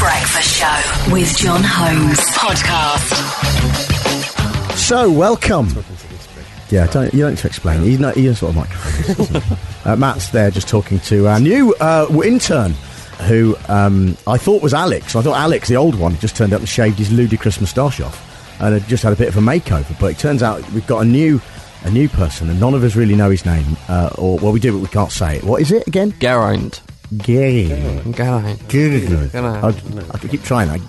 Breakfast Show with John Holmes podcast. So, welcome. Yeah, you don't need to explain. He knows what a microphone is. Matt's there just talking to our new intern, who I thought was Alex. I thought Alex, the old one, just turned up and shaved his ludicrous moustache off and had just had a bit of a makeover. But it turns out we've got a new person, and none of us really know his name. We do, but we can't say it. What is it again? Geraint. Geraint. I keep trying that.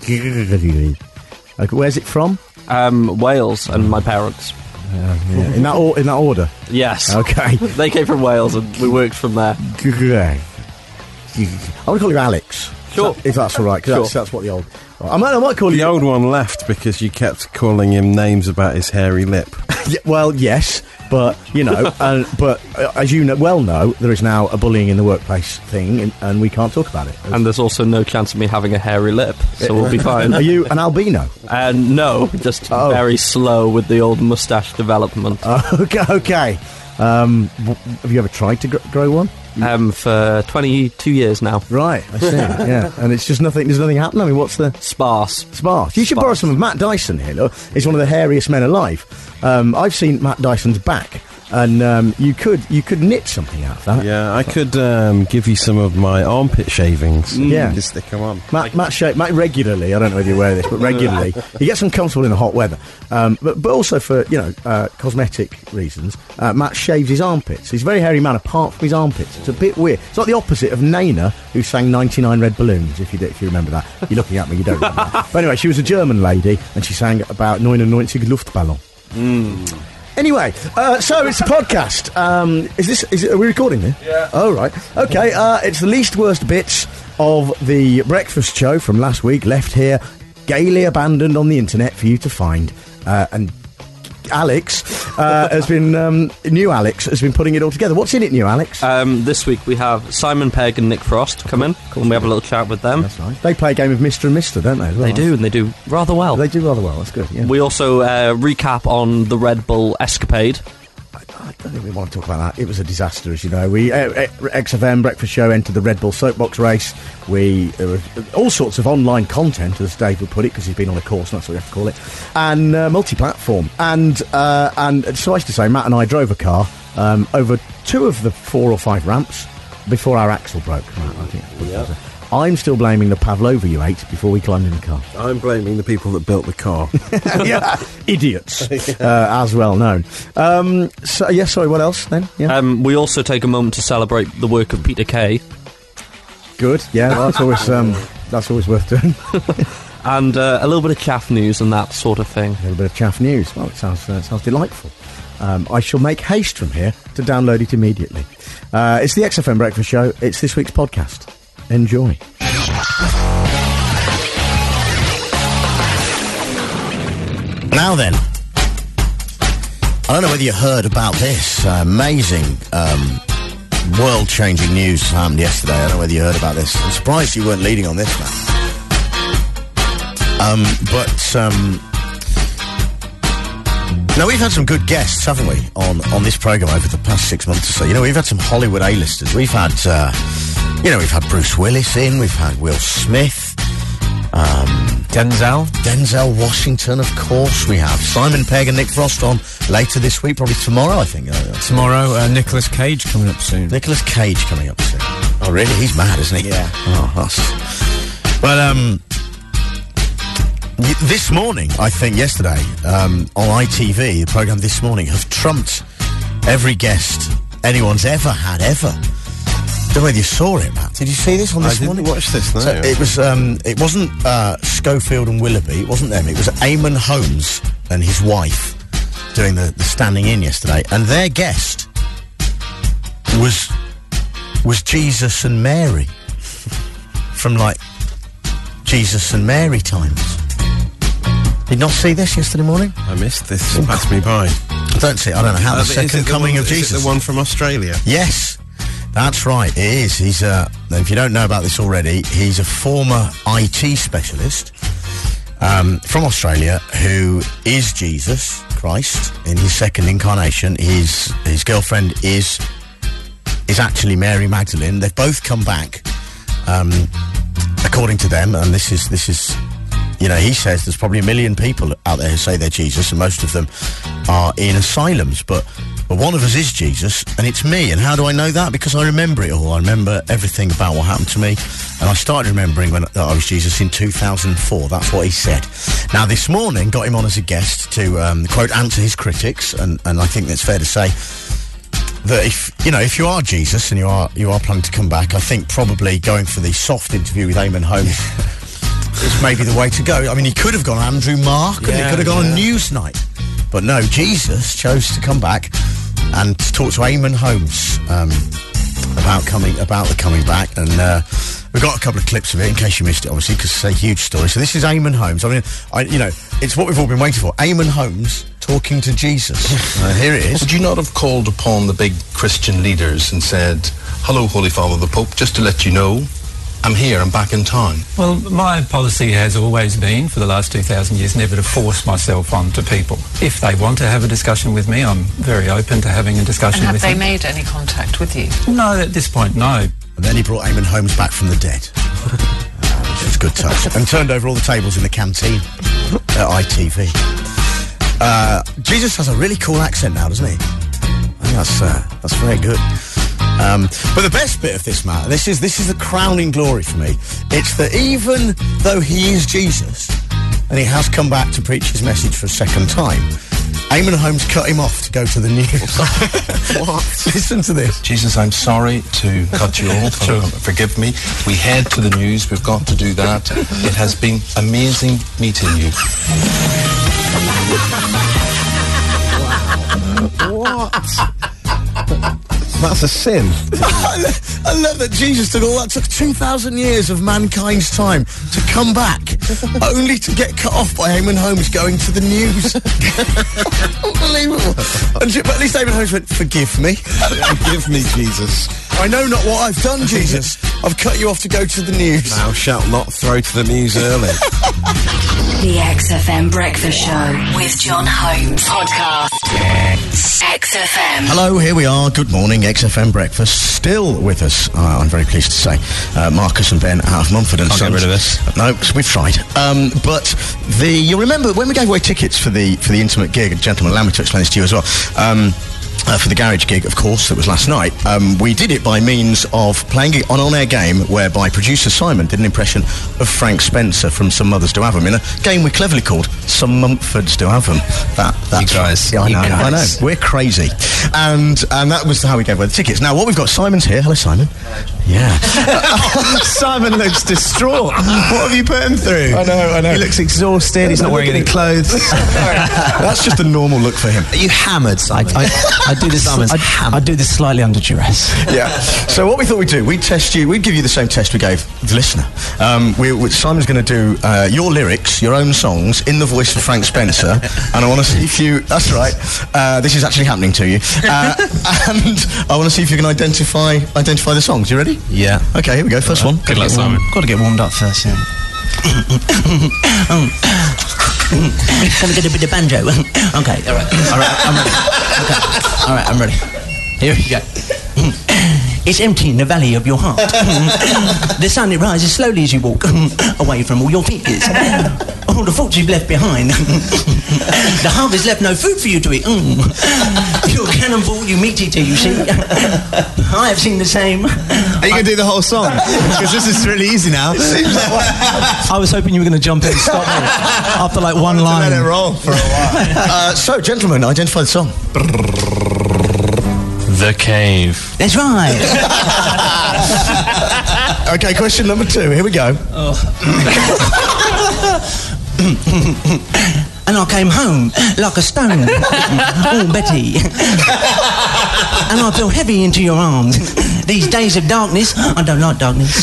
Okay, where's it from? Wales and my parents. Yeah. In that order? Yes. Okay. They came from Wales and we worked from there. I want to call you Alex. Sure. If that's all right, because that's what the old... I might call you... The old one left because you kept calling him names about his hairy lip. Yeah, well, yes, but, you know, as you know, there is now a bullying in the workplace thing, and we can't talk about it. And there's also no chance of me having a hairy lip, so we'll be fine. Are you an albino? No, just very slow with the old moustache development. Okay. Have you ever tried to grow one? For 22 years now. Right, I see, yeah. And it's just nothing, there's nothing happening. I mean, what's the... Sparse. You should borrow some of Matt Dyson here, look. He's one of the hairiest men alive. I've seen Matt Dyson's back, and you could knit something out of that. Yeah, I could give you some of my armpit shavings. Yeah. Just stick them on. Matt regularly, I don't know whether you're aware of this, but regularly, he gets uncomfortable in the hot weather. But also for, cosmetic reasons, Matt shaves his armpits. He's a very hairy man apart from his armpits. It's a bit weird. It's like the opposite of Nena, who sang 99 Red Balloons, if you remember that. You're looking at me, you don't remember that. But anyway, she was a German lady, and she sang about 99 Luftballon. Anyway, so it's a podcast. Are we recording this? Yeah. Oh, right. Okay, it's the least worst bits of the breakfast show from last week, left here, gaily abandoned on the internet for you to find. And Alex new Alex has been putting it all together. What's in it, new Alex? This week we have Simon Pegg and Nick Frost come in, and we have a little chat with them. That's nice. They play a game of Mr. and Mr., don't they? As well? They do, and they do rather well. They do rather well, that's good, yeah. We also recap on the Red Bull escapade. I don't think we want to talk about that. It was a disaster, as you know. We XFM Breakfast Show entered the Red Bull soapbox race. There were all sorts of online content, as Dave would put it, because he's been on a course, and that's what we have to call it, and multi-platform. And suffice to say, Matt and I drove a car over 2 of the 4 or 5 ramps before our axle broke. Matt, I think that's what it was. I'm still blaming the pavlova you ate before we climbed in the car. I'm blaming the people that built the car. Yeah, idiots, as well known. Sorry, what else then? Yeah. We also take a moment to celebrate the work of Peter Kay. Good, yeah, that's always worth doing. And a little bit of chaff news and that sort of thing. A little bit of chaff news. Well, it sounds delightful. I shall make haste from here to download it immediately. It's the XFM Breakfast Show. It's this week's podcast. Enjoy. Now then, I don't know whether you heard about this amazing world-changing news that happened yesterday. I don't know whether you heard about this. I'm surprised you weren't leading on this, man. Now, we've had some good guests, haven't we, on this programme over the past 6 months or so. You know, we've had some Hollywood A-listers. We've had, we've had Bruce Willis in, we've had Will Smith, Denzel Washington, of course. We have Simon Pegg and Nick Frost on later this week, probably tomorrow, I think. Tomorrow, Nicolas Cage coming up soon. Oh, really? He's mad, isn't he? Yeah. Oh, that's... But, this morning, I think yesterday, on ITV, the programme This Morning, have trumped every guest anyone's ever had, ever. Don't know whether you saw it, Matt. Did you see this on This Morning? I didn't watch this, no. So it wasn't Schofield and Willoughby, it wasn't them, it was Eamon Holmes and his wife doing the standing in yesterday, and their guest was Jesus and Mary from, like, Jesus and Mary times. Did not see this yesterday morning? I missed this. It passed me by. I don't see it. I don't know how. The second coming of Jesus. Is it the one from Australia? Yes, that's right. It is. He's if you don't know about this already, he's a former IT specialist from Australia who is Jesus Christ in his second incarnation. His girlfriend is actually Mary Magdalene. They've both come back according to them, and this is, you know, he says there's probably 1 million people out there who say they're Jesus, and most of them are in asylums, but one of us is Jesus, and it's me. And how do I know that? Because I remember it all. I remember everything about what happened to me, and I started remembering when I was Jesus in 2004. That's what he said. Now, this morning, got him on as a guest to, quote, answer his critics, and I think that's fair to say that if you are Jesus and you are planning to come back, I think probably going for the soft interview with Eamon Holmes is maybe the way to go. I mean, he could have gone Andrew Mark, and he could have gone on Newsnight. But no, Jesus chose to come back and talk to Eamon Holmes about the coming back. And we've got a couple of clips of it in case you missed it, obviously, because it's a huge story. So this is Eamon Holmes. I mean, it's what we've all been waiting for. Eamon Holmes talking to Jesus. Here it is. Would you not have called upon the big Christian leaders and said, "Hello, Holy Father the Pope, just to let you know, I'm here, I'm back in town"? Well, my policy has always been, for the last 2,000 years, never to force myself onto people. If they want to have a discussion with me, I'm very open to having a discussion with them. And have they made any contact with you? No, at this point, no. And then he brought Eamon Holmes back from the dead. Which was a good touch. And turned over all the tables in the canteen at ITV. Jesus has a really cool accent now, doesn't he? I think that's very good. But the best bit of this, Matt, this is the crowning glory for me. It's that even though he is Jesus, and he has come back to preach his message for a second time, Eamon Holmes cut him off to go to the news. What? Listen to this. Jesus, I'm sorry to cut you off. Forgive me. We head to the news. We've got to do that. It has been amazing meeting you. What? That's a sin. I love that Jesus took all that. Took 2,000 years of mankind's time to come back, only to get cut off by Eamon Holmes going to the news. Unbelievable. But at least Eamon Holmes went, "Forgive me. Forgive me, Jesus. I know not what I've done, Jesus. I've cut you off to go to the news. Thou shalt not throw to the news early." The XFM Breakfast Show with John Holmes. Podcast. XFM. Hello, here we are. Good morning, XFM Breakfast. Still with us, I'm very pleased to say, Marcus and Ben out of Mumford and Sons. Can't get rid of us. No, we've tried. But you remember when we gave away tickets for the intimate gig, gentlemen, allow me to explain this to you as well. For the garage gig, of course, that was last night, we did it by means of playing an on-air game whereby producer Simon did an impression of Frank Spencer from Some Mothers Do Have 'Em in a game we cleverly called Some Mumfords Do Have 'Em. That's you guys. Yeah, I know. We're crazy. And that was how we gave away the tickets. Now, what we've got, Simon's here. Hello, Simon. Yeah. Simon looks distraught. What have you put him through? I know. He looks exhausted. He's not wearing any clothes. That's just a normal look for him. Are you hammered, Simon? I do this. I do this slightly under duress. Yeah. So what we thought we'd do, we'd test you. We'd give you the same test we gave the listener. Simon's going to do your lyrics, your own songs, in the voice of Frank Spencer, and I want to see if you. That's right. This is actually happening to you, and I want to see if you can identify the songs. You ready? Yeah. Okay. Here we go. First one. Good luck, Simon. Got to get warmed up first. Yeah. Can we get a bit of banjo? Okay. All right. I'm ready. Okay. All right. I'm ready. Here we go. It's empty in the valley of your heart. The sun, it rises slowly as you walk away from all your fears. All the thoughts you've left behind. The harvest left no food for you to eat. You're a cannonball, you meat eater, you see. I have seen the same. Are you going to do the whole song? Because this is really easy now. I was hoping you were going to jump in and stop me after like one line. Let it roll for a while. So, gentlemen, identify the song. The Cave. That's right. Okay, question number 2. Here we go. And I came home like a stone. Oh, Betty. And I fell heavy into your arms. These days of darkness, I don't like darkness,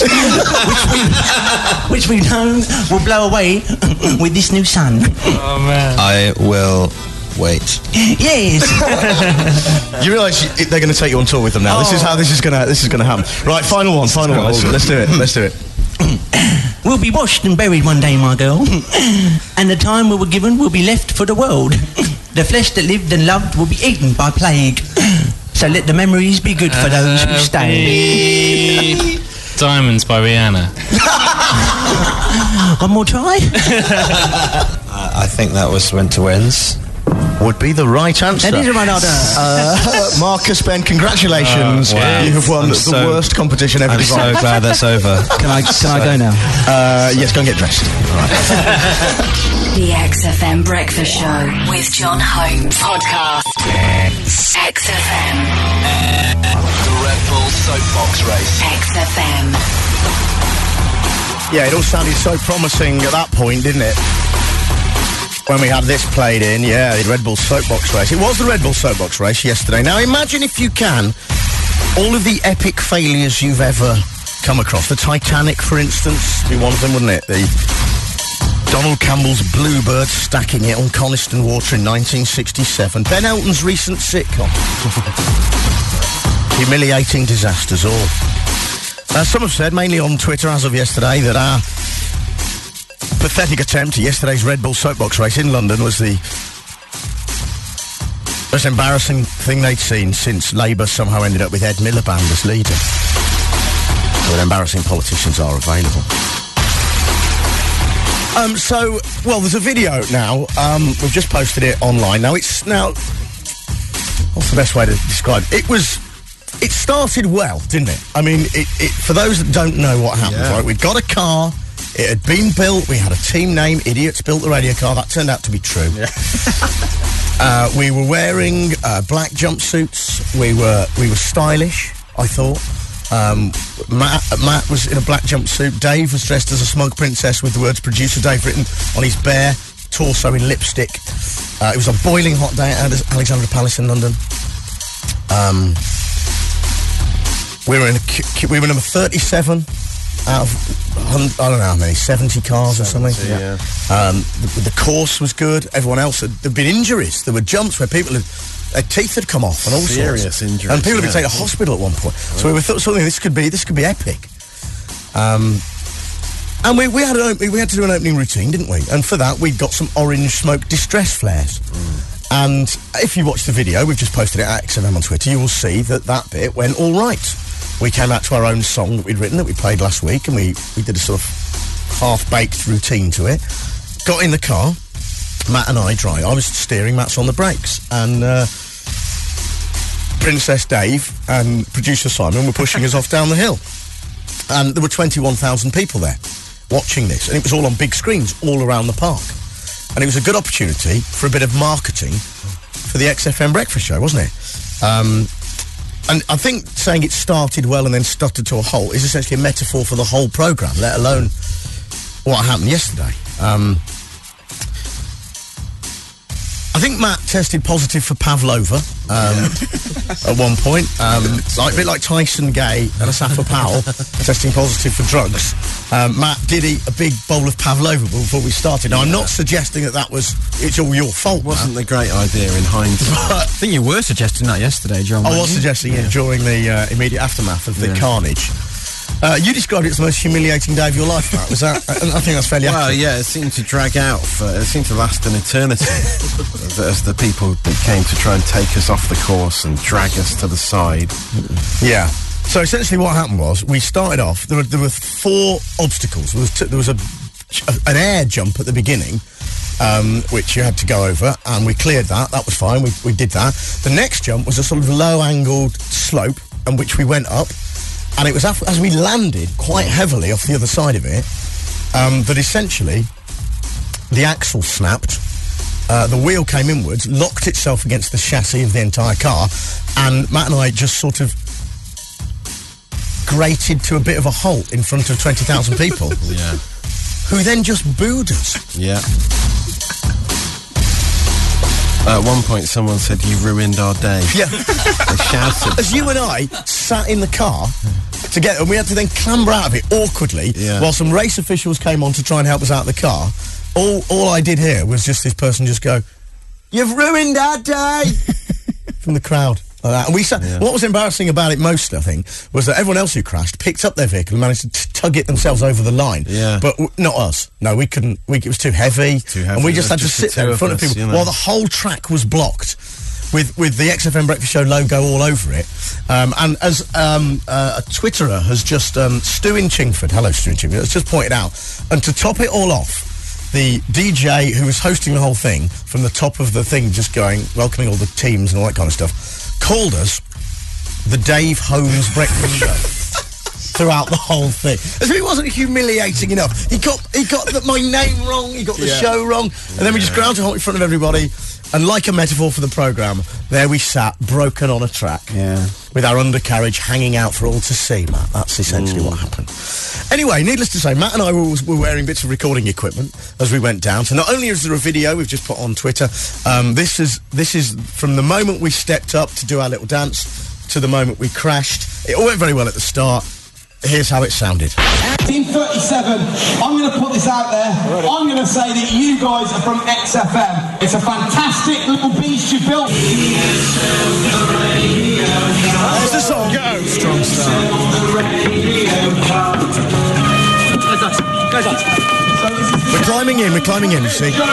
which we've known will blow away with this new sun. Oh, man. I will wait. Yes. You realise they're going to take you on tour with them now. This is how this is going to happen. Right, final one. Let's do it. We'll be washed and buried one day, my girl. And the time we were given will be left for the world. The flesh that lived and loved will be eaten by plague. So let the memories be good for those who stay. Diamonds by Rihanna. One more try? I think that went to Wins. Would be the right answer. That is the right answer. Marcus Ben, congratulations. Wow. You have won the worst competition ever I'm designed. so glad that's over. Can I go now? Yes, go and get dressed. The XFM Breakfast Show with John Holmes. Podcast. XFM. The Red Bull Soapbox Race. XFM. Yeah, it all sounded so promising at that point, didn't it? When we had this played in, yeah, the Red Bull Soapbox Race. It was the Red Bull Soapbox Race yesterday. Now, imagine if you can, all of the epic failures you've ever come across. The Titanic, for instance, would be one of them, wouldn't it? The Donald Campbell's Bluebird stacking it on Coniston Water in 1967. Ben Elton's recent sitcom. Humiliating disasters all. Some have said, mainly on Twitter as of yesterday, that our pathetic attempt at yesterday's Red Bull Soapbox Race in London was the most embarrassing thing they'd seen since Labour somehow ended up with Ed Miliband as leader. When embarrassing politicians are available. Well, there's a video now. We've just posted it online. What's the best way to describe it? It started well, didn't it? I mean, for those that don't know what happened, right? We got a car. It had been built. We had a team name. Idiots built the radio car. That turned out to be true. Yeah. We were wearing black jumpsuits. We were stylish, I thought. Matt was in a black jumpsuit. Dave was dressed as a smug princess with the words "Producer Dave" written on his bare torso in lipstick. It was a boiling hot day at Alexandra Palace in London. We were number 37 out of, I don't know how many, 70 cars or something. Yeah. The course was good. Everyone else, there'd been injuries. There were jumps where people their teeth had come off and all Serious sorts. Injuries, and people had been taken to hospital at one point. So we thought something, this could be epic. And we had to do an opening routine, didn't we? And for that, we got some orange smoke distress flares. And if you watch the video, we've just posted it at XFM on Twitter, you will see that bit went all right. We came out to our own song that we'd written, that we played last week, and we did a sort of half-baked routine to it. Got in the car, Matt and I drive. I was steering, Matt's on the brakes, and Princess Dave and producer Simon were pushing us off down the hill. And there were 21,000 people there watching this, and it was all on big screens all around the park. And it was a good opportunity for a bit of marketing for the XFM Breakfast Show, wasn't it? And I think saying it started well and then stuttered to a halt is essentially a metaphor for the whole programme, let alone what happened yesterday. I think Matt tested positive for Pavlova at one point. A bit like Tyson Gay and Asafa Powell testing positive for drugs. Matt did eat a big bowl of Pavlova before we started. Now, I'm not suggesting that it's all your fault. It wasn't a great idea in hindsight. I think you were suggesting that yesterday, John. I was suggesting it during the immediate aftermath of the carnage. You described it as the most humiliating day of your life, Matt. Was that? I think that's fairly accurate. Well, yeah, it seemed to drag out it seemed to last an eternity as the people that came to try and take us off the course and drag us to the side. Yeah. So essentially what happened was, we started off, there were 4 obstacles. There was an air jump at the beginning, which you had to go over, and we cleared that. That was fine. We did that. The next jump was a sort of low-angled slope, and which we went up. And it was as we landed quite heavily off the other side of it, that essentially the axle snapped, the wheel came inwards, locked itself against the chassis of the entire car, and Matt and I just sort of grated to a bit of a halt in front of 20,000 people. Yeah. Who then just booed us. Yeah. At one point, someone said, "You ruined our day." Yeah. They shouted. As you and I sat in the car together, and we had to then clamber out of it awkwardly while some race officials came on to try and help us out of the car. All I did here was just this person just go, "You've ruined our day," from the crowd. Like that. And we sat, what was embarrassing about it most, I think, was that everyone else who crashed picked up their vehicle and managed to tug it themselves over the line. Yeah. But not us. No, we couldn't. It was too heavy. And we just had to sit there in front of people while the whole track was blocked with the XFM Breakfast Show logo all over it. And as a Twitterer has just, Stu in Chingford, hello Stu in Chingford, has just pointed out, and to top it all off, the DJ who was hosting the whole thing, from the top of the thing, just going, welcoming all the teams and all that kind of stuff, called us the Dave Holmes Breakfast Show throughout the whole thing. As if it wasn't humiliating enough. He got my name wrong, he got the show wrong, and then we just ground to halt in front of everybody, and like a metaphor for the programme, there we sat, broken on a track, with our undercarriage hanging out for all to see, Matt. That's essentially what happened. Anyway, needless to say, Matt and I were wearing bits of recording equipment as we went down. So not only is there a video we've just put on Twitter, this is from the moment we stepped up to do our little dance to the moment we crashed. It all went very well at the start. Here's how it sounded. 1937, I'm going to put this out there. I'm going to say that you guys are from XFM. It's a fantastic little beast you built. There's the song. Go. Strong start. We're climbing in, you see. Go.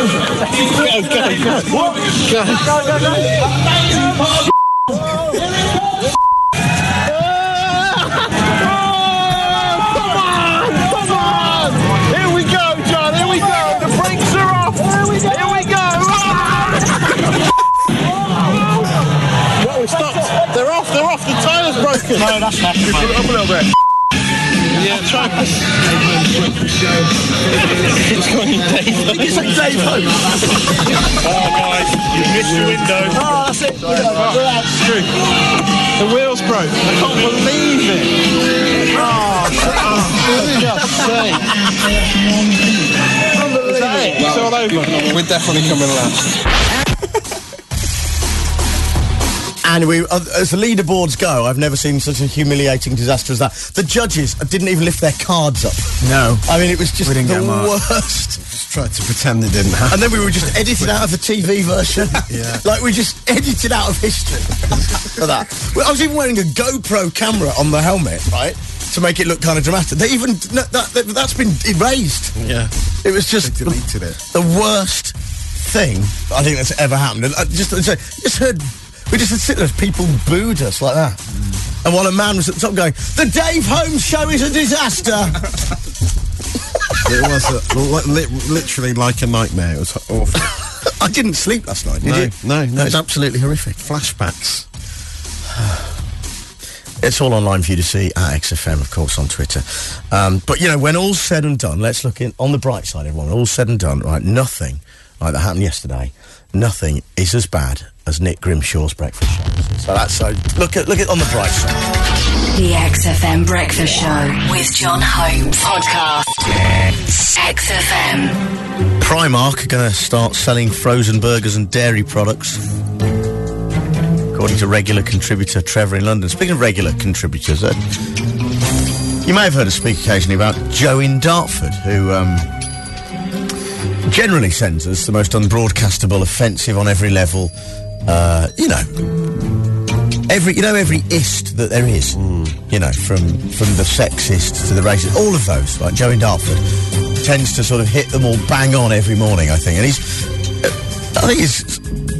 They're off, the tyre's broken. No, that's not. Put it up a little bit. Yeah, try. It's going in Dave. It's like Dave Holmes. Oh, guys, you missed your window. Oh, that's it. We're out. Screw. The wheel's broke. I can't believe it. Oh, for God's sake. Unbelievable. It's all over. We're definitely coming last. And as the leaderboards go, I've never seen such a humiliating disaster as that. The judges didn't even lift their cards up. No. I mean, it was just the worst. Just tried to pretend it didn't happen. And then we were just edited out of the TV version. Yeah. Like, we just edited out of history for that. Well, I was even wearing a GoPro camera on the helmet, right, to make it look kind of dramatic. They even... that's been erased. Yeah. It was just... They deleted it. The worst thing I think that's ever happened. And just heard... We just had sit there as people booed us like that. And while a man was at the top going, the Dave Holmes Show is a disaster. It was literally like a nightmare. It was awful. I didn't sleep last night, did you? No. It was absolutely horrific. Flashbacks. It's all online for you to see at XFM, of course, on Twitter. But, you know, when all's said and done, let's look on the bright side, everyone. When all's said and done, right, nothing like that happened yesterday. Nothing is as bad as Nick Grimshaw's breakfast show. So look at on the bright side. The XFM Breakfast Show with John Holmes podcast. XFM. Primark are going to start selling frozen burgers and dairy products, according to regular contributor Trevor in London. Speaking of regular contributors, you may have heard us speak occasionally about Joe in Dartford, who generally sends us the most unbroadcastable, offensive on every level, every ist that there is, you know, from the sexist to the racist, all of those, like Joe in Dartford, tends to sort of hit them all bang on every morning, I think, and he's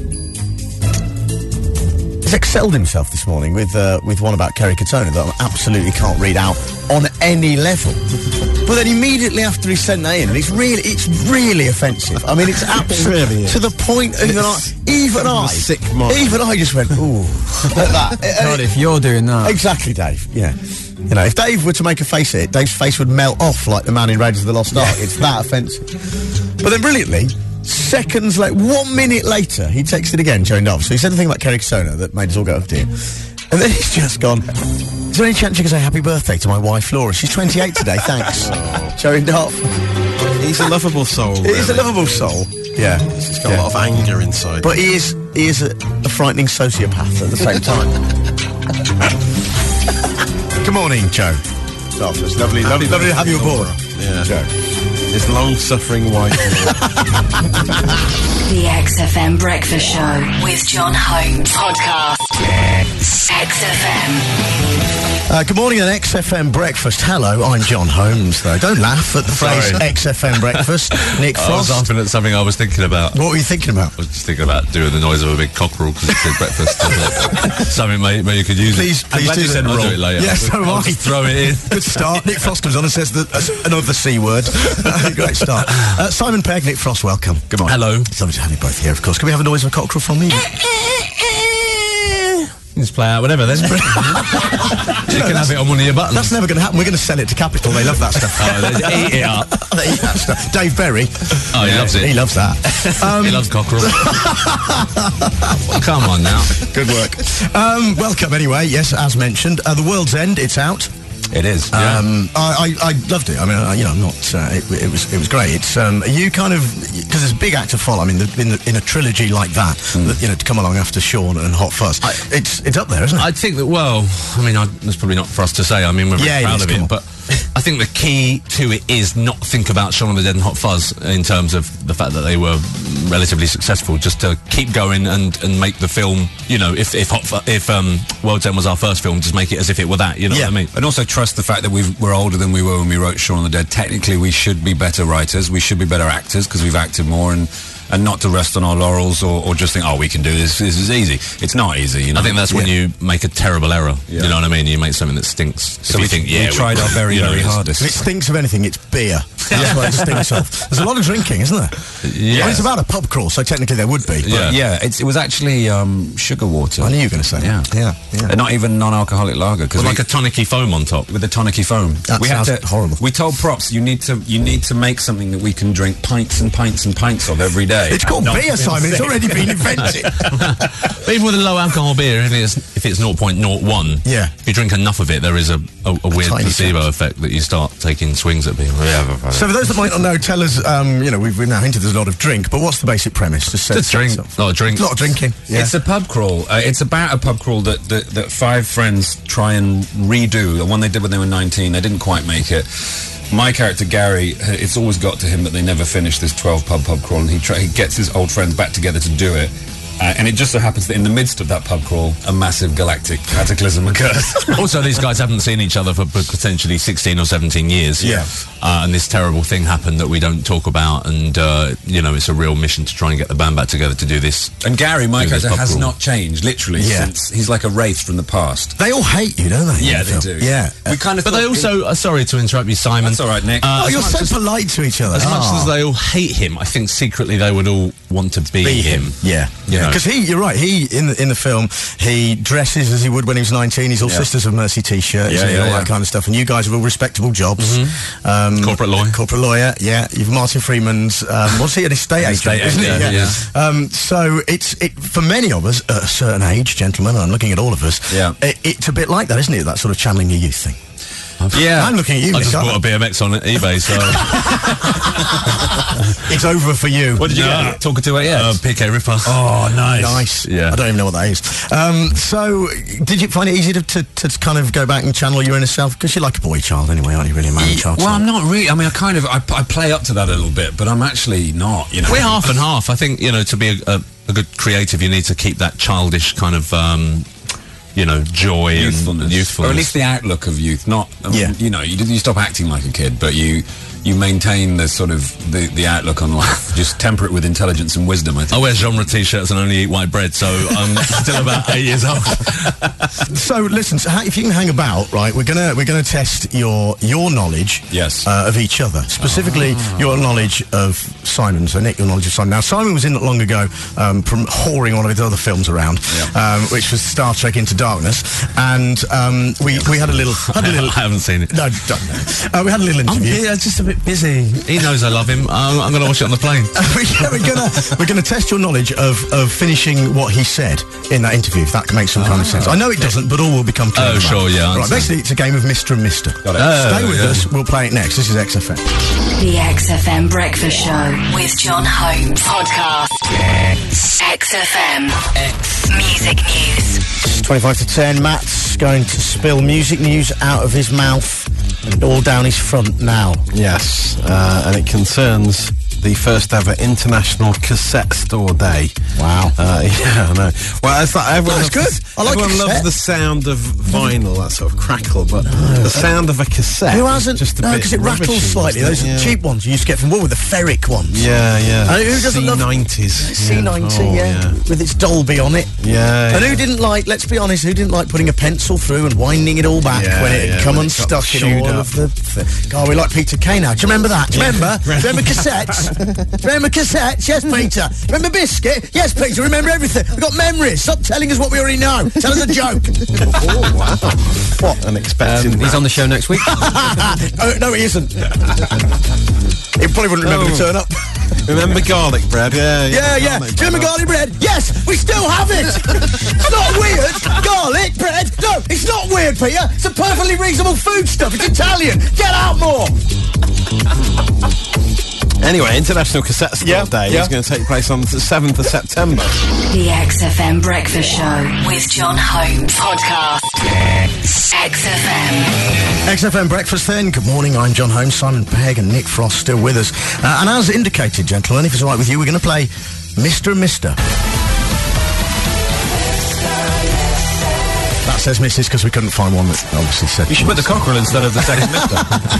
excelled himself this morning with one about Kerry Katona that I absolutely can't read out on any level. But then immediately after he sent that in, and it's really offensive. I mean, it's absolutely really to the point even I just went, ooh, like that. God, if you're doing that. Exactly, Dave. Yeah. You know, if Dave were to make a face at it, Dave's face would melt off like the man in Raiders of the Lost Ark. It's that offensive. But then brilliantly, seconds, 1 minute later, he texted again, Joe in Dartford. So he said the thing about Kerry Katona that made us all go, oh dear. And then he's just gone, is there any chance you can say happy birthday to my wife, Laura? She's 28 today, thanks. Joe in Dartford. He's a lovable soul. He is a lovable soul. Yeah. He's got a lot of anger inside. But he is a frightening sociopath at the same time. Good morning, Joe. It's lovely to have you aboard. Yeah. Joe. His long-suffering wife. The XFM Breakfast Show with John Holmes. Podcast. XFM. Good morning on XFM Breakfast. Hello, I'm John Holmes, though. Don't laugh at the phrase XFM Breakfast. Nick Frost. I was laughing at something I was thinking about. What were you thinking about? I was just thinking about doing the noise of a big cockerel because it's breakfast. Something maybe you could use please, it. Please do I'll do it later. Yeah, so I'll just throw it in. Good start. Nick Frost comes on and says another C word. Great start. Simon Pegg, Nick Frost, welcome. Good morning. Hello. It's lovely to have you both here, of course. Can we have a noise of a cockerel from me? Just play out whatever then. You can have it on one of your buttons. That's never going to happen. We're going to sell it to Capital. They love that stuff. Eat it up. They eat that stuff. Dave Berry. Oh, he loves it. He loves that. He loves cockerel. Come on now. Good work. Welcome anyway. Yes, as mentioned, The World's End. It's out. It is. I loved it. I mean, I'm not. It was great. It's you kind of because it's a big act to follow. I mean, in a trilogy like that, to come along after Sean and Hot Fuzz, it's up there, isn't it? I think that. Well, I mean, it's probably not for us to say. I mean, we're very proud of it, but I think the key to it is not think about Shaun of the Dead and Hot Fuzz in terms of the fact that they were relatively successful. Just to keep going and make the film. You know, if World's End was our first film, just make it as if it were that. You know what I mean? And also trust the fact that we're older than we were when we wrote Shaun of the Dead. Technically, we should be better writers. We should be better actors because we've acted more and not to rest on our laurels or just think, oh, we can do this. This is easy. It's not easy. You know? I think that's when you make a terrible error. You know what I mean? You make something that stinks. So we tried our very hardest. If it stinks of anything, it's beer. That's what it stinks of. There's a lot of drinking, isn't there? Yeah. It's about a pub crawl, so technically there would be. But it was actually sugar water. I knew you were going to say that. Yeah. Not even non-alcoholic lager. With like a tonic-y foam on top. With a tonic-y foam. That sounds horrible. We told props, you need to make something that we can drink pints and pints and pints of every day. It's called beer, Simon. It's already been invented. But even with a low alcohol beer, if it's 0.01, if you drink enough of it, there is a weird placebo effect that you start taking swings at people. So for those that might not know, tell us, we've now hinted there's a lot of drink, but what's the basic premise? Just drink. A lot of drink. A lot of drinking. Yeah. It's a pub crawl. It's about a pub crawl that five friends try and redo. The one they did when they were 19, they didn't quite make it. My character, Gary, it's always got to him that they never finish this 12-pub crawl, and he gets his old friends back together to do it. And it just so happens that in the midst of that pub crawl, a massive galactic cataclysm occurs. Also, these guys haven't seen each other for potentially 16 or 17 years. Yeah. And this terrible thing happened that we don't talk about, and, it's a real mission to try and get the band back together to do this. And Gary, my character, has not changed, literally, since he's like a wraith from the past. They all hate you, don't they? Yeah, they do. Yeah. But they also, sorry to interrupt you, Simon. That's all right, Nick. You're so polite to each other. As much as they all hate him, I think secretly they would all want to be him. Yeah. Because you're right, in the film, he dresses as he would when he was 19. He's all Sisters of Mercy t-shirts and all that kind of stuff. And you guys are all respectable jobs. Corporate lawyer. Yeah. You've Martin Freeman's, what's he, an estate agent, isn't he? Yeah. So it's for many of us, at a certain age, gentlemen, and I'm looking at all of us, it's a bit like that, isn't it? That sort of channeling your youth thing. I'm looking at you, I just bought a BMX on eBay, so... It's over for you. What did you get? Talking to PK Ripper. Oh, nice. Yeah. I don't even know what that is. So, did you find it easy to kind of go back and channel your inner self? Because you're like a boy child anyway, aren't you? Really a man child? Well, I'm not really. I mean, I play up to that a little bit, but I'm actually not, We're half and half. I think, to be a good creative, you need to keep that childish kind of... joy and youthfulness. Or at least the outlook of youth, not... you stop acting like a kid, but you maintain the sort of the outlook on life. Just temper it with intelligence and wisdom, I think. I wear genre t-shirts and only eat white bread, so I'm still about 8 years old. So listen, if you can hang about, right, we're gonna test your knowledge of each other. Specifically your knowledge of Simon. So Nick, your knowledge of Simon. Now Simon was in not long ago from whoring one of his other films around, which was Star Trek Into Darkness, and we had a little I haven't seen it. No, don't know. We had a little interview. I'm just a bit busy. He knows I love him. I'm going to watch it on the plane. we're gonna test your knowledge of finishing what he said in that interview, if that can make some kind of sense. I know it doesn't, but all will become clear. Oh, sure, yeah. Right, basically it's a game of Mr. and Mr. Got it. Stay with us, we'll play it next. This is XFM. The XFM Breakfast Show with John Holmes. Podcast. XFM. Music News. 25 to 10. Matt's going to spill music news out of his mouth all down his front now. Yes, and it concerns the first ever International Cassette Store Day. Wow. Yeah, I know. Well, it's like everyone That's good. I like everyone loves cassette. the sound of vinyl, that sort of crackle, but the sound of a cassette. Who hasn't? Just a No, bit because it rattles rubbishy, slightly. doesn't Those it? cheap ones you used to get from Woolworths, the ferric ones. Yeah, yeah. And who doesn't love C90s? C90? Oh, yeah, with its Dolby on it. Yeah. And who didn't like? Let's be honest. Who didn't like putting a pencil through and winding it all back Yeah, when it had come when it got unstuck in chewed all up. of the? God, we like Peter Kay now. Do you remember that? Do you remember? Remember cassettes? Remember cassettes? Yes, Peter. Remember Biscuit? Yes, Peter. Remember everything. We've got memories. Stop telling us what we already know. Tell us a joke. Oh, wow. What unexpected. He's on the show next week. Oh, no, he isn't. He probably wouldn't remember to turn up. Remember garlic bread? Yeah. Yeah. Do you remember garlic bread? Yes, we still have it. It's not weird. Garlic bread? No, it's not weird, Peter. It's a perfectly reasonable food stuff. It's Italian. Get out more. Anyway, International Cassette Store Day is going to take place on the 7th of September. The XFM Breakfast Show with John Holmes. Podcast. XFM. XFM Breakfast then. Good morning, I'm John Holmes, Simon Pegg and Nick Frost still with us. And as indicated, gentlemen, if it's all right with you, we're going to play Mr. and Mr. That says Mrs. because we couldn't find one that obviously said... You should put the cockerel instead of the second Mr.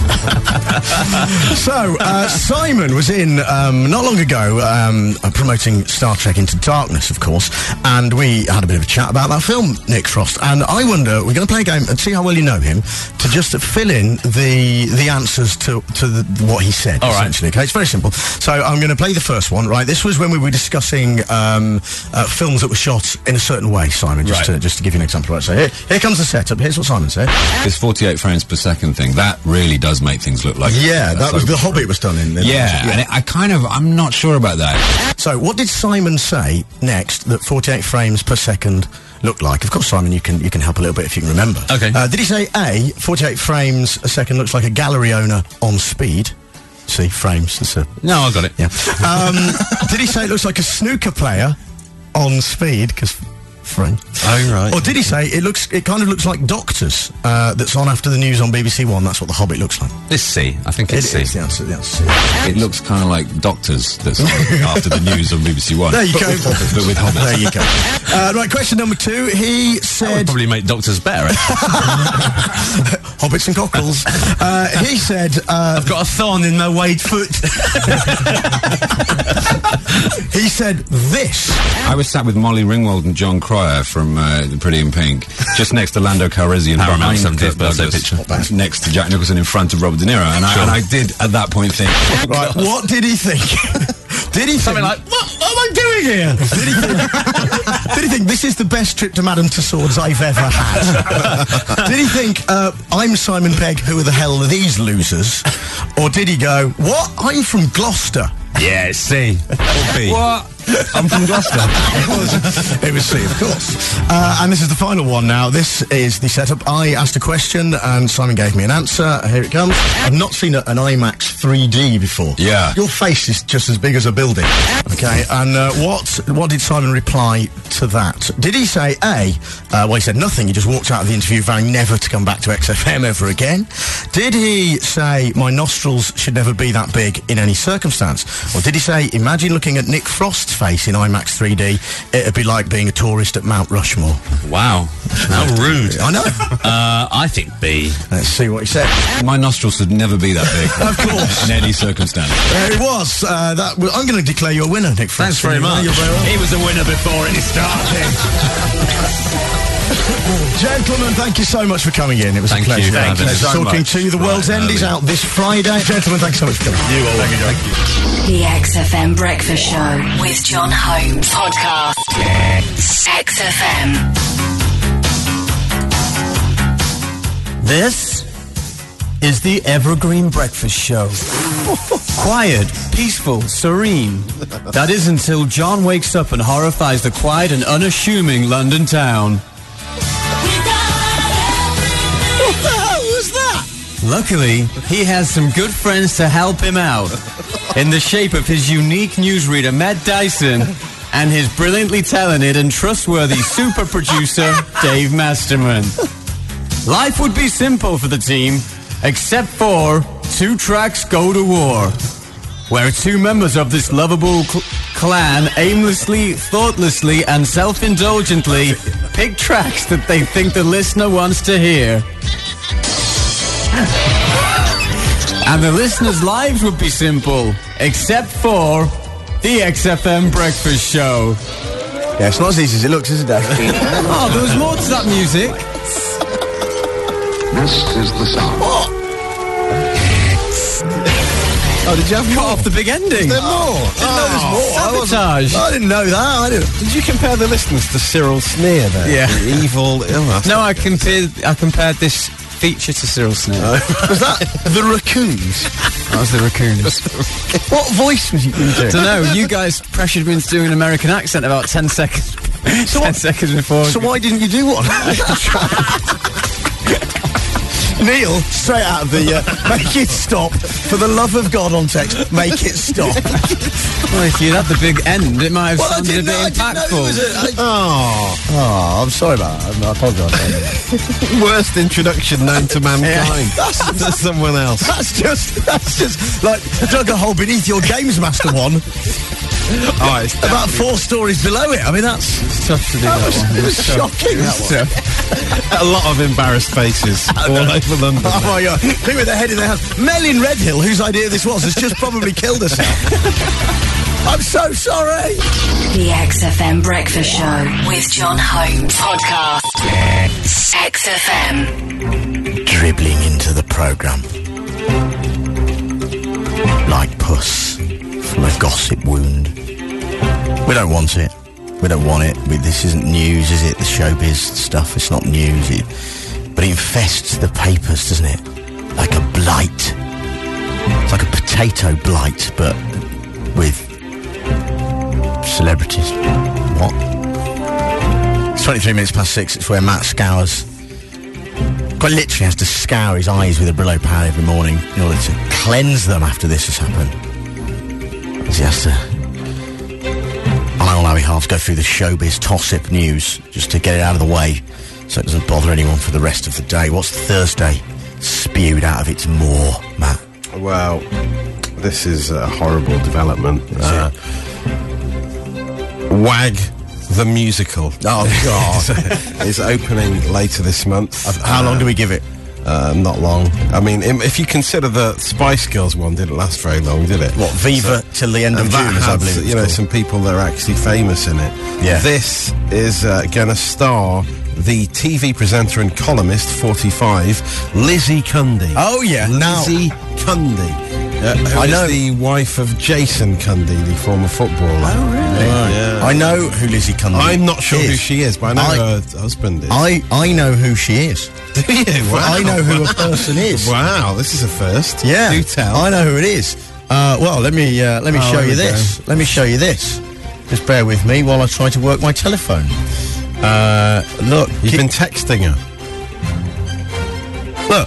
So, Simon was in, not long ago, promoting Star Trek Into Darkness, of course, and we had a bit of a chat about that film, Nick Frost, and I wonder, we're going to play a game and see how well you know him, to just fill in the answers to what he said, All right. essentially, okay? It's very simple. So, I'm going to play the first one, right? This was when we were discussing films that were shot in a certain way, Simon, just to give you an example, right? So, here comes the setup. Here's what Simon said. This 48 frames per second thing, that really does make things look like... Yeah, that was The Hobbit was done in. And I'm not sure about that. So, what did Simon say next that 48 frames per second looked like? Of course, Simon, you can help a little bit if you can remember. Okay. Did he say A, 48 frames a second looks like a gallery owner on speed? See, frames. That's a... No, I got it. Yeah. Did he say it looks like a snooker player on speed? Because... frame. Oh, right. Or did he say it kind of looks like Doctors that's on after the news on BBC One? That's what The Hobbit looks like. It's C. I think it's C. It's the answer. It looks kind of like Doctors that's on after the news on BBC One. There you go. But with Hobbits. There you go. Right, question number 2. He That would said... probably make Doctors better. Hobbits and cockerels. He said... I've got a thorn in my wade foot. He said this. I was sat with Molly Ringwald and John Cryer from Pretty in Pink, just next to Lando Calrissian, Paramount behind 70th Kirk birthday Douglas, picture. next to Jack Nicholson, in front of Robert De Niro, and I did at that point think, Right, what did he think? Did he Something think... like, what am I doing here? Did he think this is the best trip to Madame Tussauds I've ever had? Did he think, I'm Simon Pegg, who the hell are these losers? Or did he go, what? I'm from Gloucester. Yeah, it's C. Or B. what? I'm from Gloucester. It was C, of course. And this is the final one now. This is the setup. I asked a question and Simon gave me an answer. Here it comes. I've not seen an IMAX 3D before. Yeah. Your face is just as big as a building. Okay, and what did Simon reply to that? Did he say A, well, he said nothing, he just walked out of the interview vowing never to come back to XFM ever again? Did he say, my nostrils should never be that big in any circumstance? Or did he say, imagine looking at Nick Frost's face in IMAX 3D, it'd be like being a tourist at Mount Rushmore? Wow. How rude. I know. I think B. Let's see what he said. My nostrils should never be that big. Of course. In any circumstance. There it was. I'm going to declare you a winner, Nick Frost. Thanks very much. You're very welcome. He was a winner before it started. Gentlemen, thank you so much for coming in. It was Thank a pleasure. you for having us. Pleasure So talking much. to you. The World's Right, End is out this Friday. Gentlemen, thanks so much for coming. You all. Thank you. The XFM Breakfast Show with John Holmes. Podcast. XFM. This is the Evergreen Breakfast Show. Quiet, peaceful, serene. That is until John wakes up and horrifies the quiet and unassuming London town. What the hell was that? Luckily, he has some good friends to help him out. In the shape of his unique newsreader, Matt Dyson, and his brilliantly talented and trustworthy super producer, Dave Masterman. Life would be simple for the team except for 2 Tracks Go to War, where 2 members of this lovable clan aimlessly, thoughtlessly, and self-indulgently pick tracks that they think the listener wants to hear. And the listeners' lives would be simple, except for the XFM Breakfast Show. Yeah, it's not as easy as it looks, is it, Dave? Oh, there was more to that music. This is the sound. Oh, did you have cut off the big ending? Is there more? Didn't know there's more. Sabotage. I didn't know that. Did you compare the listeners to Cyril Sneer there? Yeah. The evil... No, I compared this feature to Cyril Sneer. Was that the Raccoons? That was the Raccoons. What voice was you doing? I don't know. You guys pressured me into doing an American accent about 10 seconds. 10 seconds before. So why didn't you do one? Neil, straight out of the make it stop. For the love of God on text, make it stop. Well, if you'd had the big end, it might have sounded a bit impactful. Oh, I'm sorry about that. I apologise. Worst introduction known to mankind. To someone else. That's just like dug a hole beneath your Games Master one. Oh, it's about 4 stories below it. I mean, that's tough to do. It was shocking. That a lot of embarrassed faces all over London. Oh my God! Think with their head in their hands. Mel in Redhill, whose idea this was, has just probably killed herself. I'm so sorry. The XFM Breakfast Show with John Holmes. Podcast. XFM. Dribbling into the programme like puss from a gossip wound. We don't want it. We don't want it. This isn't news, is it? The showbiz stuff, it's not news. But it infests the papers, doesn't it? Like a blight. It's like a potato blight, but with celebrities. What? It's 23 minutes past 6. It's where Matt scours. Quite literally has to scour his eyes with a Brillo pad every morning in order to cleanse them after this has happened. As he has to, on our behalf, go through the showbiz toss-up news just to get it out of the way so it doesn't bother anyone for the rest of the day. What's Thursday spewed out of its maw, Matt? Well, this is a horrible development. WAG the Musical. Oh, God. is opening later this month. How long do we give it? Not long. I mean, if you consider the Spice Girls one didn't last very long, did it? What, Viva till the end of June, as I believe it's called. Some people that are actually famous in it. Yeah. This is going to star the TV presenter and columnist, 45, Lizzie Cundy. Oh, yeah. Lizzie Cundy. Who is the wife of Jason Cundy, the former footballer. Oh, really? Yeah. I know who Lizzie Cundy is. I'm not sure who she is, but I know her husband is. I know who she is. Do you? Wow. I know who a person is. Wow, this is a first. Yeah. Do tell. I know who it is. Well, let me show you this. Let me show you this. Just bear with me while I try to work my telephone. Look. You've been texting her. Look.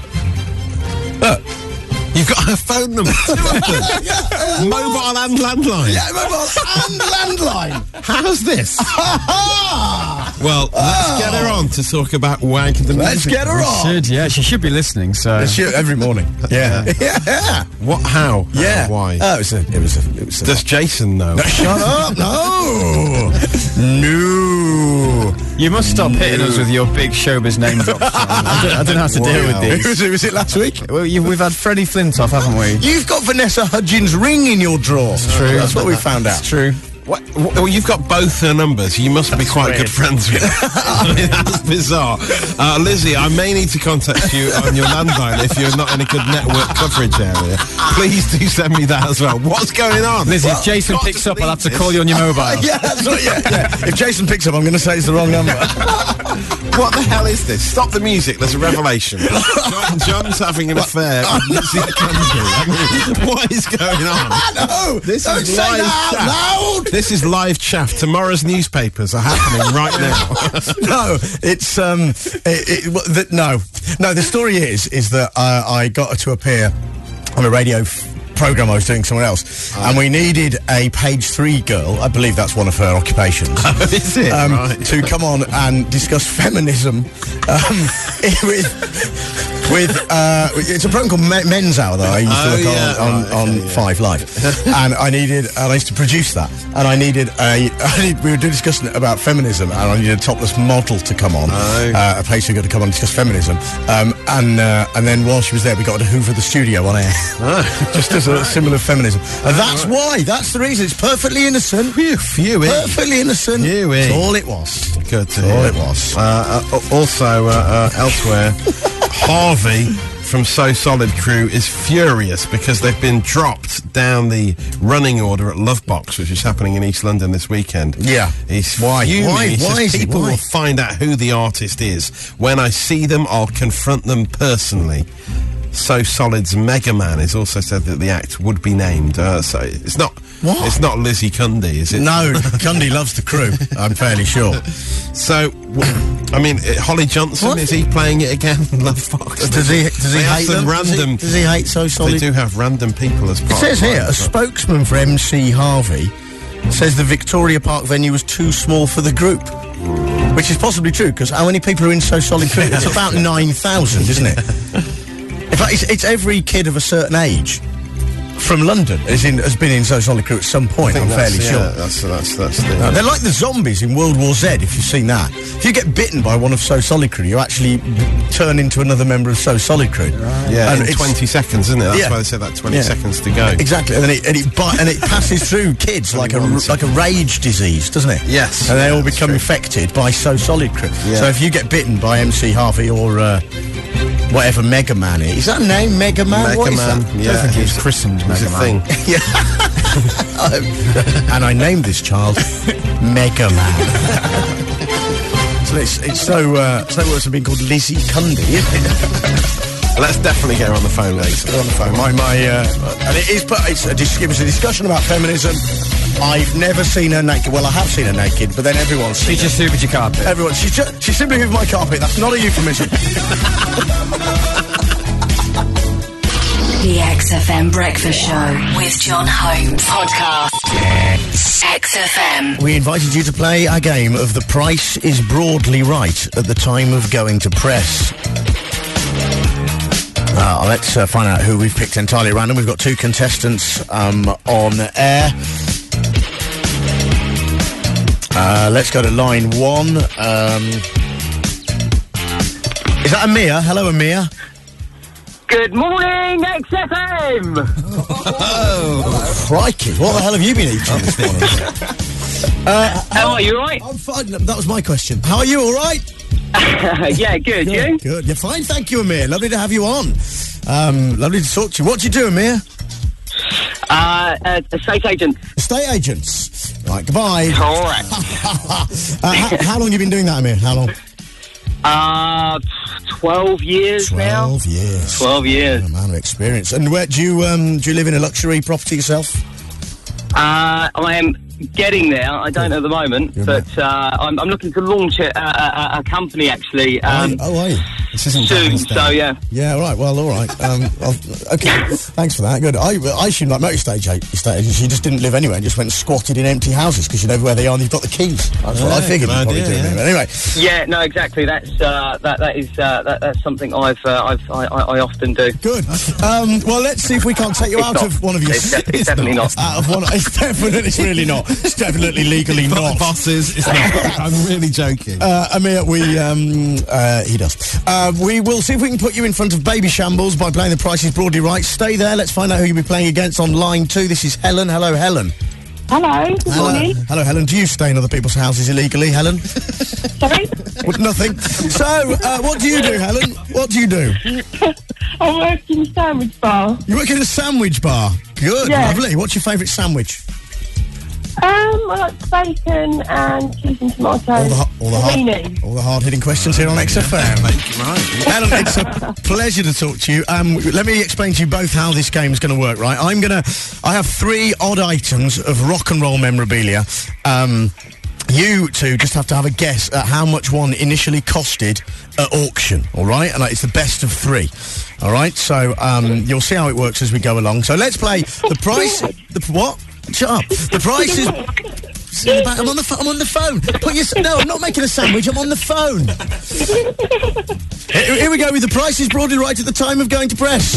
You've got her phone number. Mobile and landline. Yeah, mobile and landline. How's this? Well, let's get her on to talk about WAG the Musical. Let's get her on. She should be listening. So every morning. Yeah. Yeah. What? How? Yeah. Why? Oh, it was a. Does Jason know? Shut up! No. You must stop hitting us with your big showbiz name drops. I don't know how to deal with these. Who was it last week? Well, we've had Freddie Flintoff, haven't we? You've got Vanessa Hudgens' ring in your drawer. It's true. That's what we found out. It's true. Well, you've got both her numbers. You must be quite good friends with her. I mean, that's bizarre. Lizzie, I may need to contact you on your landline if you're not in a good network coverage area. Please do send me that as well. What's going on? Lizzie, if Jason picks up, I'll have to call you on your mobile. Yeah, that's right. Yeah. If Jason picks up, I'm going to say it's the wrong number. What the hell is this? Stop the music. There's a revelation. John's having an affair with Lizzie Cundy. I mean, what is going on? No, this don't is say live that out loud. This is live chaff. Tomorrow's newspapers are happening right now. No, it's no. The story is that I got her to appear on a radio programme I was doing somewhere else, and we needed a page 3 girl, I believe that's one of her occupations, is it? Right. To come on and discuss feminism with with it's a program called Men's Hour that I used to look on 5 Live, and I used to produce that, and we were discussing about feminism, and I needed a topless model to come on, a place who got to come on and discuss feminism, and then while she was there, we got to hoover the studio on air, just as a symbol of feminism, and that's the reason. It's perfectly innocent. Perfectly innocent. That's all it was. Good to all hear. it was. Also, elsewhere, Harvey from So Solid Crew is furious because they've been dropped down the running order at Lovebox, which is happening in East London this weekend. Yeah. He's Why? fuming. Why? He Why says is he? people Why? will find out who the artist is. When I see them, I'll confront them personally. So Solid's Mega Man has also said that the act would be named. So it's not. What? It's not Lizzie Cundy, is it? No, Cundy loves the Crew. I'm fairly sure. So, I mean, Holly Johnson, What? is he playing it again? Lovebox. Does he They have hate some them? random? Does he hate So Solid? They do have random people as It part. says of here, the a lineup. spokesman for MC Harvey says the Victoria Park venue was too small for the group. Which is possibly true, because how many people are in So Solid Crew? It's about 9,000, isn't it? In fact, it's every kid of a certain age from London has been in So Solid Crew at some point, I'm fairly sure. That's the. They're like the zombies in World War Z, if you've seen that. If you get bitten by one of So Solid Crew, you actually turn into another member of So Solid Crew. Yeah, And in it's- 20 seconds, isn't it? That's Yeah. why they said that 20 Yeah. seconds to go. Exactly, and it passes through kids like a rage disease, doesn't it? Yes. And they all become infected by So Solid Crew. Yeah. So if you get bitten by MC Harvey or whatever Mega Man is that a name, Mega Man? Mega What is Man, that? yeah. I think he was christened It's Mega a Man. thing. And I named this child Mega Man. So it's so worse than being called Lizzie Cundy, isn't it? Let's definitely get her on the phone later. On the phone. And it was a discussion about feminism. I've never seen her naked. Well, I have seen her naked, but then everyone's seen She just hoovered your carpet. Everyone, she simply hoovered my carpet. That's not a euphemism. The XFM Breakfast Show with John Holmes. Podcast. XFM. We invited you to play a game of The Price is Broadly Right at the time of going to press. Let's find out who we've picked entirely random. We've got 2 contestants on air. Let's go to line 1. Is that Amir? Hello, Amir. Good morning, XFM! Oh, crikey. What the hell have you been eating this morning? How are you, all right? I'm fine. That was my question. How are you, all right? Yeah, good. You? Good. You're fine, thank you, Amir. Lovely to have you on. Lovely to talk to you. What do you do, Amir? Estate agent. Estate agents. Right, goodbye. Correct. How long have you been doing that, Amir? How long? 12 years now. 12 years. 12 years. A man of experience. And where do you live in a luxury property yourself? I am getting there. I don't at the moment, but I'm looking to launch a company actually. Are you? This isn't soon. So yeah. Yeah, all right. Well, all right. Okay. Thanks for that. Good. I assumed like most estate agents, you just didn't live anywhere and just went and squatted in empty houses because you know where they are and you've got the keys. That's what I figured you'd probably do. But anyway. Yeah. No. Exactly. That's that's something I often do. Good. Well, let's see if we can't take you It's out not. of one of your. It's definitely not. Out of one. It's definitely. It's really not. It's definitely legally not. Bosses, it's not. I'm really joking. Amir, he does. We will see if we can put you in front of Baby Shambles by playing The Price is Broadly Right. Stay there. Let's find out who you'll be playing against on line 2. This is Helen. Hello, Helen. Hello, good morning. Hello, Helen. Do you stay in other people's houses illegally, Helen? Sorry? Well, nothing. So, what do you do, Helen? What do you do? I work in a sandwich bar. You work in a sandwich bar. Good, Yeah. lovely. What's your favourite sandwich? I like bacon and cheese and tomatoes. All the hard-hitting questions here on XFM. Helen, it's a pleasure to talk to you. Let me explain to you both how this game is going to work, right? I have 3 odd items of rock and roll memorabilia. You two just have to have a guess at how much one initially costed at auction, all right? And it's the best of 3, all right? So you'll see how it works as we go along. So let's play The Price... What? Shut up. The Price is... I'm on the phone. I'm on the phone. No, I'm not making a sandwich. I'm on the phone. Here we go with the prices broadly right at the time of going to press.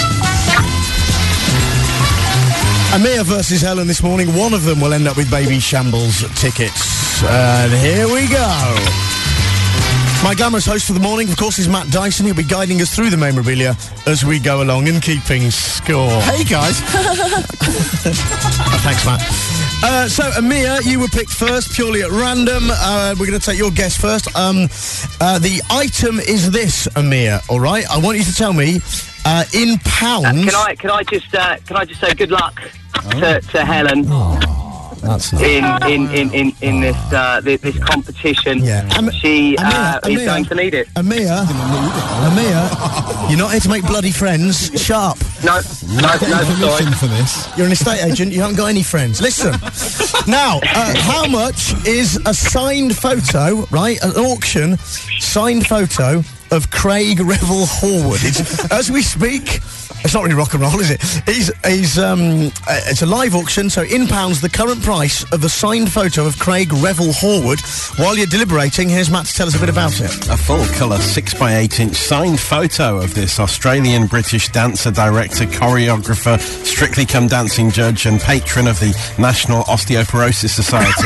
Amir versus Helen this morning. One of them will end up with Baby Shambles tickets. And here we go. My glamorous host for the morning, of course, is Matt Dyson. He'll be guiding us through the memorabilia as we go along and keeping score. Hey, guys. Thanks, Matt. So, Amir, you were picked first, purely at random. We're going to take your guess first. The item is this, Amir, all right? I want you to tell me, in pounds... Can I just say good luck to Helen? That's nice. In this competition. Yeah. She is going to need it. Amir, you're not here to make bloody friends. Sharp. No, sorry. For this. You're an estate agent. You haven't got any friends. Listen. Now, how much is a signed photo? Right, an auction signed photo of Craig Revel Horwood. As we speak. It's not really rock and roll, is it? It's a live auction, so in pounds, the current price of the signed photo of Craig Revel Horwood. While you're deliberating, here's Matt to tell us a bit about it. A full-colour 6x8-inch signed photo of this Australian-British dancer, director, choreographer, Strictly Come Dancing judge and patron of the National Osteoporosis Society.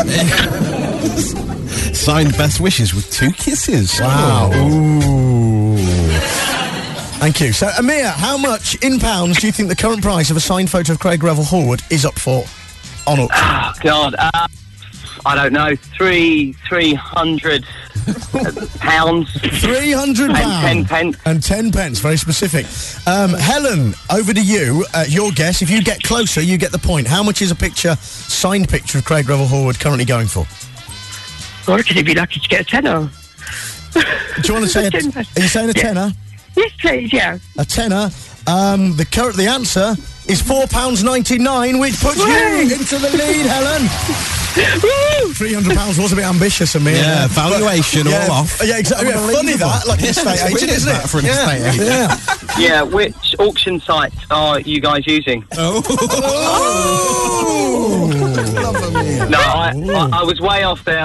Signed best wishes with 2 kisses. Wow. Ooh. Thank you. So, Amir, how much, in pounds, do you think the current price of a signed photo of Craig Revel Horwood is up for on auction? Oh, God. I don't know. 300 pounds. £300 and 10 pence. And 10 pence. Very specific. Helen, over to you. Your guess. If you get closer, you get the point. How much is a signed picture of Craig Revel Horwood currently going for? Or could he be lucky to get a tenner? Do you want to say? Are you saying a tenner? Yes, please, yeah. A tenner. The answer is £4.99, which puts you into the lead, Helen. £300 was a bit ambitious, Amir. Yeah, valuation all off. Yeah, exactly. Yeah, funny that, like an estate agent, isn't it? For an estate agent. Yeah. Yeah, which auction site are you guys using? Oh. No, I was way off there.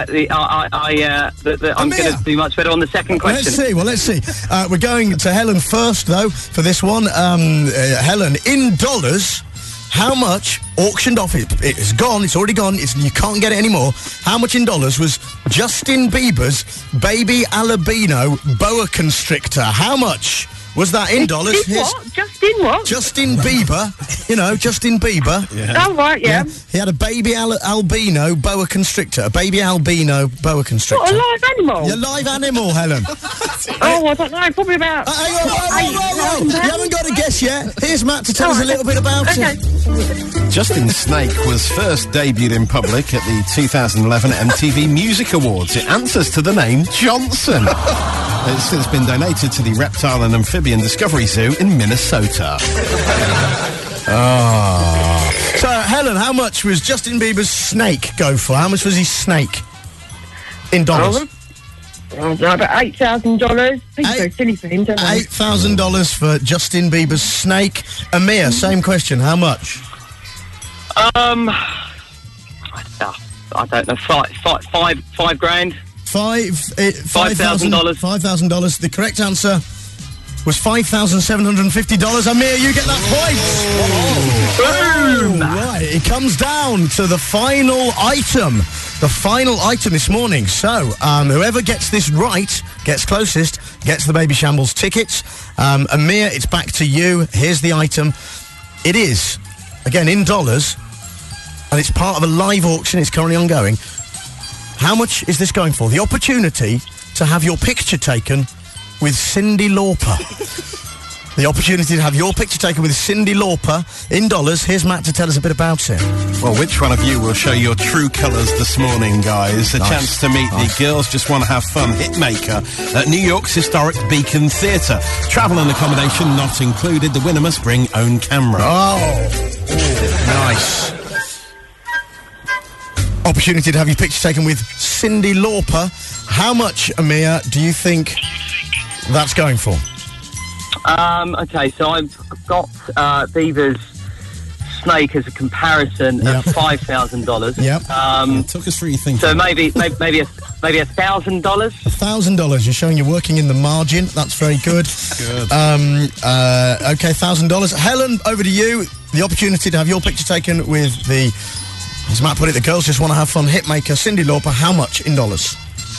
I'm going to do much better on the second question. Let's see. We're going to Helen first, though, for this one. Helen, in dollars, how much auctioned off? It's gone. It's already gone. You can't get it anymore. How much in dollars was Justin Bieber's baby albino boa constrictor? How much was that in dollars? Justin what? Justin Bieber. You know, Justin Bieber. Yeah. Oh, right, yeah. He had a baby albino boa constrictor. A baby albino boa constrictor. What, a live animal? A live animal, Helen. Oh, I don't know. Probably about... You haven't got a guess yet. Here's Matt to tell us a little bit about it. Justin Snake was first debuted in public at the 2011 MTV Music Awards. It answers to the name Johnson. It's since been donated to the Reptile and Amphibian Discovery Zoo in Minnesota. So, Helen, how much was Justin Bieber's snake go for? How much was his snake in dollars? About $8,000. People go silly for him, don't they? $8,000 for Justin Bieber's snake. Amir, same question. How much? I don't know. $5 grand. $5,000. $5,000. The correct answer was $5,750. Amir, you get that point. Boom! Right, it comes down to the final item. The final item this morning. So, whoever gets this right, gets closest, gets the Baby Shambles tickets. Amir, it's back to you. Here's the item. It is, again, in dollars, and it's part of a live auction. It's currently ongoing. How much is this going for? The opportunity to have your picture taken with Cyndi Lauper. The opportunity to have your picture taken with Cyndi Lauper in dollars. Here's Matt to tell us a bit about it. Well, which one of you will show your true colours this morning, guys? A chance to meet the Girls Just Want to Have Fun hitmaker at New York's historic Beacon Theatre. Travel and accommodation not included. The winner must bring own camera. Nice. Opportunity to have your picture taken with Cyndi Lauper. How much, Amir, do you think that's going for? Okay, so I've got Bieber's Snake as a comparison at $5,000. Yep. Took us through your thinking. So maybe $1,000. $1,000. You're showing you're working in the margin. That's very good. Good. Okay, $1,000. Helen, over to you. The opportunity to have your picture taken with the, as Matt put it, the girls just want to have fun hitmaker Cyndi Lauper. How much in dollars?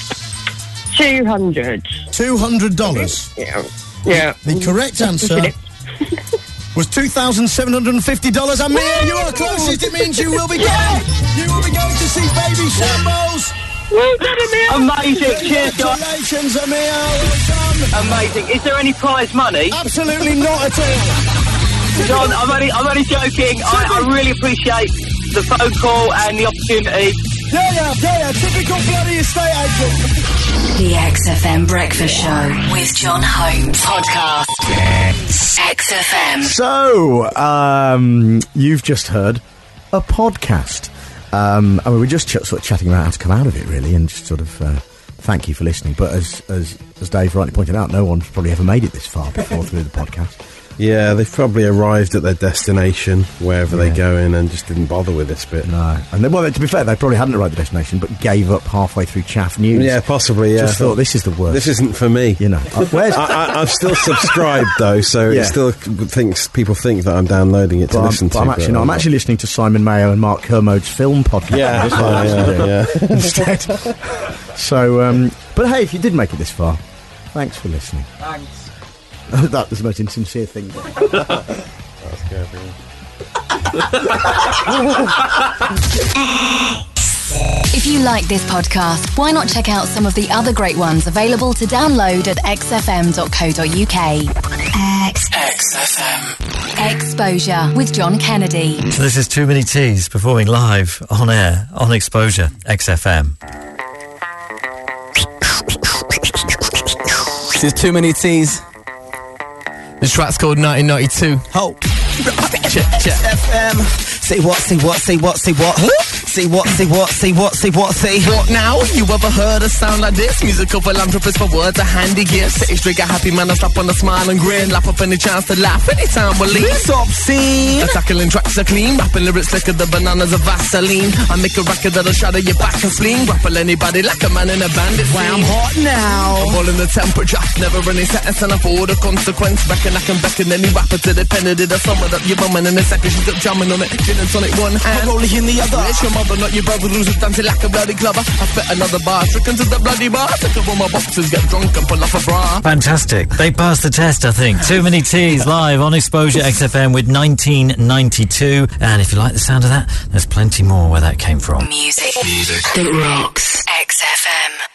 $200. $200. Yeah. The correct answer was $2,750. And Mia, you are closest. It means you will be going. You will be going to see Baby Shambles. Amazing. Cheers, John. Congratulations, Amir. Well done. Amazing. Is there any prize money? Absolutely not at all. John, I'm only joking. I really appreciate the phone call and the opportunity. Yeah. Typical bloody estate agent. The XFM Breakfast Show with John Holmes. Podcast. XFM. So, you've just heard a podcast. I mean, we're just sort of chatting about how to come out of it, really, and just sort of thank you for listening. But as Dave rightly pointed out, no one's probably ever made it this far before through the podcast. Yeah, they've probably arrived at their destination, wherever they go in, and just didn't bother with this bit. No. And then, well, to be fair, they probably hadn't arrived at the destination, but gave up halfway through Chaff News. Yeah, possibly, yeah. Just thought, this is the worst. This isn't for me. You know. I've still subscribed, though, so it still people think that I'm downloading it to listen to. I'm actually listening to Simon Mayo and Mark Kermode's film podcast. Yeah. Instead. So, but hey, if you did make it this far, thanks for listening. Thanks. That was the most insincere thing. That's good. If you like this podcast, why not check out some of the other great ones available to download at xfm.co.uk. XFM. Exposure with John Kennedy. So this is Too Many Teas performing live on air on Exposure XFM. This is Too Many Teas. This track's called 1992. Ho. Check. FM. Say what? Say what? Say what? Say what? Say what? Say what? Say what? Say what? Say what now? You ever heard a sound like this? Musical philanthropist for words, a handy gift. Stage trigger, happy man, I slap on a smile and grin. Laugh up any chance to laugh anytime we leave. It's obscene. Tackling tracks are clean. Rapping lyrics slicker the bananas of Vaseline. I make a record that'll shadow your back and spleen. Grapple anybody like a man in a bandit. Why I'm hot now. I'm all in the temperature. Never any sentence and I for the consequence. Reckon I can beckon any rapper to the pen. Did I sum it up your bum and in a second she's up jamming on it. Gin and tonic one hand. I'm rolling in the other. It's your mother, not your brother who's dancing like a bloody clubber. I spit another bar, stricken to the bloody bar. Took up all my boxes, get drunk and pull off a bra. Fantastic. They passed the test, I think. Too Many Teas live on Exposure XFM with 1992. And if you like the sound of that, there's plenty more where that came from. Music that rocks. XFM.